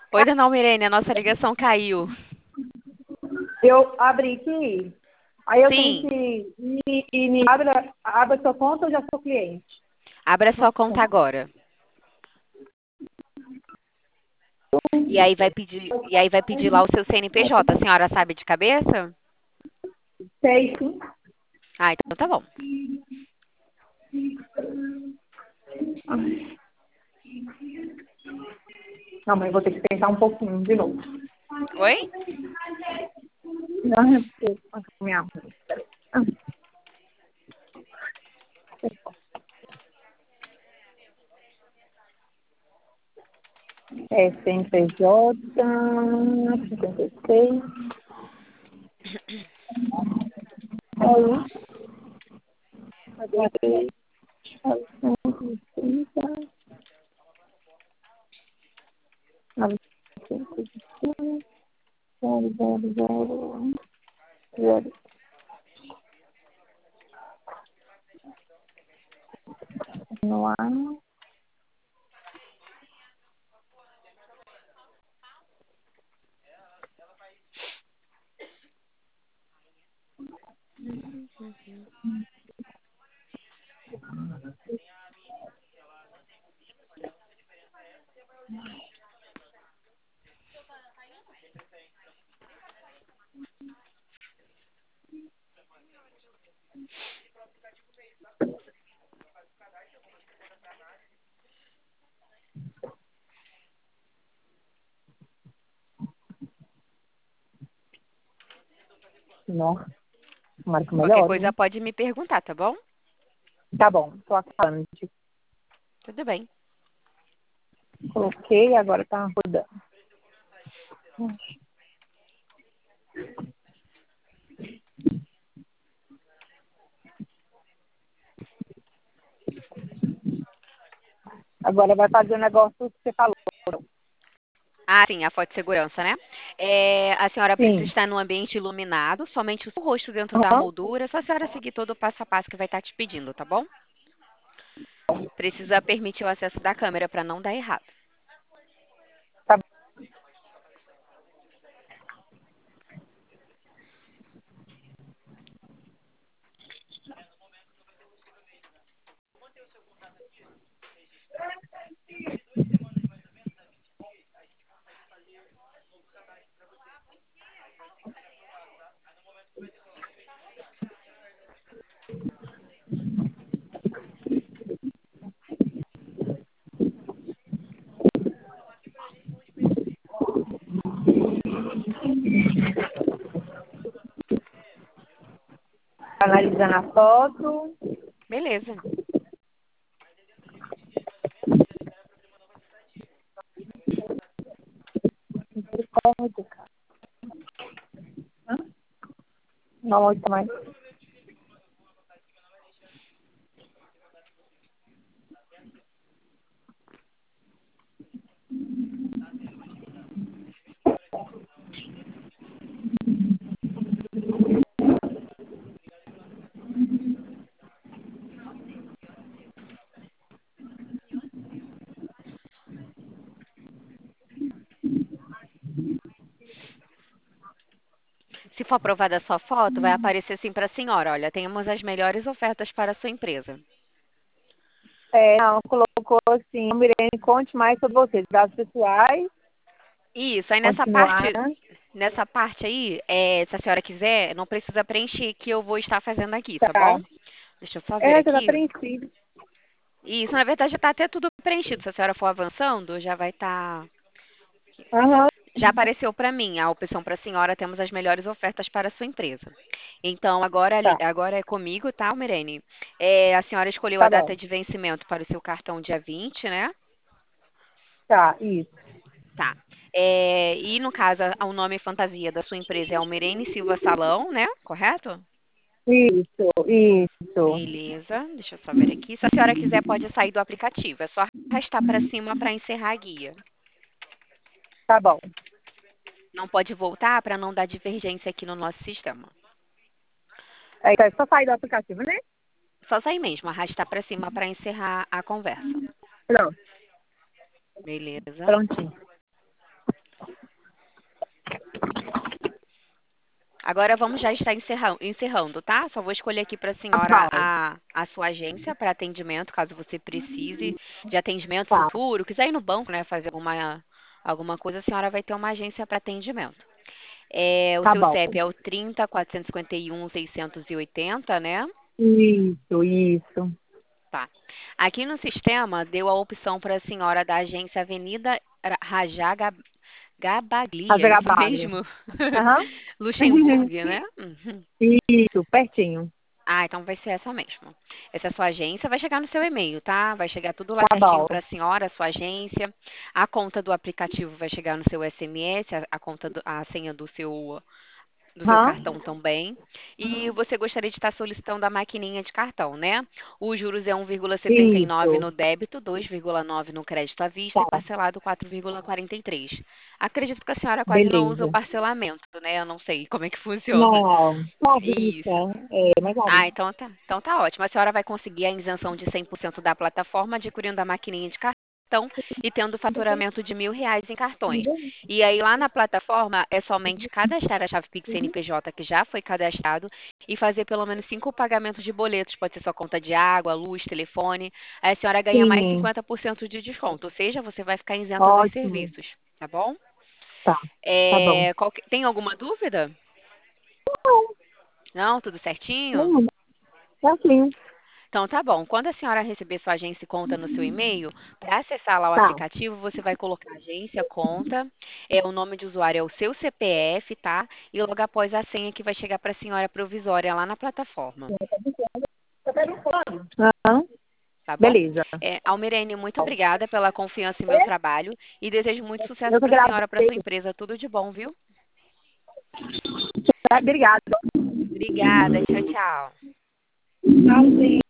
Oi, dona Almirene, a nossa ligação caiu. Eu abri aqui, aí eu tenho Sim, que me abre a sua conta ou já sou cliente? abra sua conta agora. E aí vai pedir lá o seu CNPJ. A senhora sabe de cabeça? Sei, sim. Ah, então tá bom. Não, mas eu vou ter que pensar um pouquinho de novo. Oi? Não, é porque minha CNPJ, 56, aí, cadê? 930, 000, no ar. Nossa, marca Qualquer melhor, coisa hein? pode me perguntar, tá bom? Tá bom, tô acabando. Tudo bem. Coloquei, agora tá rodando. Agora vai fazer o negócio que você falou. Ah, sim, a foto de segurança, né? A senhora precisa Sim. estar num ambiente iluminado, somente o seu rosto dentro da Aham. moldura. Só a senhora seguir todo o passo a passo que vai estar te pedindo, tá bom? Precisa permitir o acesso da câmera para não dar errado. Tá bom. Analisando a foto. Beleza. Misericórdia, cara. Não, muito mais. Se for aprovada a sua foto, vai aparecer assim para a senhora: olha, temos as melhores ofertas para a sua empresa. Não, colocou assim, Mirene, conte mais sobre você. Dados pessoais, Isso, aí continuar. nessa parte aí, se a senhora quiser, não precisa preencher que eu vou estar fazendo aqui, tá Tá. bom? Deixa eu só ver Já tá aqui. preenchido. Isso, na verdade, já está até tudo preenchido. Se a senhora for avançando, já vai estar. Aham, Já apareceu para mim a opção para a senhora, temos as melhores ofertas para a sua empresa. Então, agora, tá. agora é comigo, tá, Mirene? A senhora escolheu a Tá data bom. de vencimento para o seu cartão dia 20, né? Tá, isso. Tá. E no caso, o nome fantasia da sua empresa é Almirene Silva Salão, né? Correto? Isso. Beleza, deixa eu só ver aqui. Se a senhora quiser, pode sair do aplicativo. É só arrastar para cima para encerrar a guia. Tá bom. Não pode voltar para não dar divergência aqui no nosso sistema. Então, é só sair do aplicativo, né? Só sair mesmo, arrastar para cima para encerrar a conversa. Pronto. Beleza. Prontinho. Agora vamos já estar encerrando, tá? Só vou escolher aqui para a Tá senhora bom. a sua agência para atendimento, caso você precise de atendimento Tá, futuro, quiser ir no banco, né, fazer alguma coisa, a senhora vai ter uma agência para atendimento. O tá seu bom. CEP é o 30 451 680, né? Isso. Tá. Aqui no sistema deu a opção para a senhora da agência Avenida Rajá Gabaglia, Fazer isso trabalho. mesmo? Aham. Luxemburgo, né? Uhum. Isso, pertinho. Ah, então vai ser essa mesmo. Essa é a sua agência, vai chegar no seu e-mail, tá? Vai chegar tudo lá Tá certinho bom. para a senhora, a sua agência. A conta do aplicativo vai chegar no seu SMS, a conta, a senha do seu Aham. cartão também. E você gostaria de estar solicitando a maquininha de cartão, né? Os juros é 1,79 Isso. no débito, 2,9 no crédito à vista Tá, e parcelado 4,43. Acredito que a senhora quase não usa o beleza. parcelamento, né? Eu não sei como é que funciona. Não, só a vista. Isso. É, mais a Ah, vista. então tá ótimo. A senhora vai conseguir a isenção de 100% da plataforma, adquirindo a maquininha de cartão e tendo faturamento de R$ 1.000 em cartões. E aí lá na plataforma é somente cadastrar a chave Pix CNPJ que já foi cadastrado e fazer pelo menos 5 pagamentos de boletos. Pode ser sua conta de água, luz, telefone. Aí a senhora ganha mais Sim, 50% de desconto, ou seja, você vai ficar isenta dos ótimo. serviços, tá bom? Tá, tá bom. Tem alguma dúvida? Não, tudo certinho? Não, é assim. Então tá bom. Quando a senhora receber sua agência e conta no seu e-mail, para acessar lá o Tá, aplicativo, você vai colocar agência, conta, o nome de usuário é o seu CPF, tá? E logo após a senha que vai chegar para a senhora provisória lá na plataforma, aham, tá bom? beleza. Almirene, muito obrigada pela confiança em meu trabalho e desejo muito sucesso Eu que para a senhora, para sua agradeço. empresa. Tudo de bom, viu? Obrigada. Obrigada. Tchau, tchau. Tchauzinho.